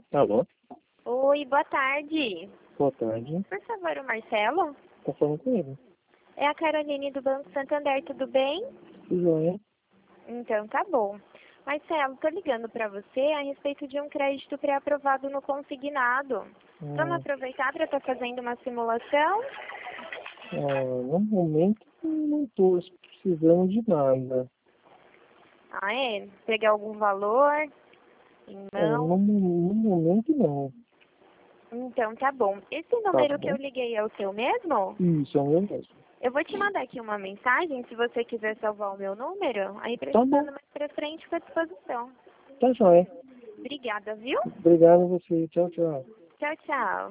Alô? Oi, boa tarde. Boa tarde. Por favor, o Marcelo? Tá falando com ele. É a Caroline do Banco Santander, tudo bem? Joia. Então, tá bom. Marcelo, tô ligando para você a respeito de um crédito pré-aprovado no consignado. Vamos Ah, aproveitar para estar fazendo uma simulação? no momento não tô precisando de nada. Ah, é? Pegar algum valor em No mão? momento não. Então, tá bom. Esse Tá número que eu bom? liguei é o seu mesmo? Isso, é o meu mesmo. Eu vou te mandar aqui uma mensagem, se você quiser salvar o meu número, aí Tá bom. precisando mais pra frente, fica à disposição. Tá joia. Obrigada, viu? Obrigado a você. Tchau, tchau. Tchau, tchau.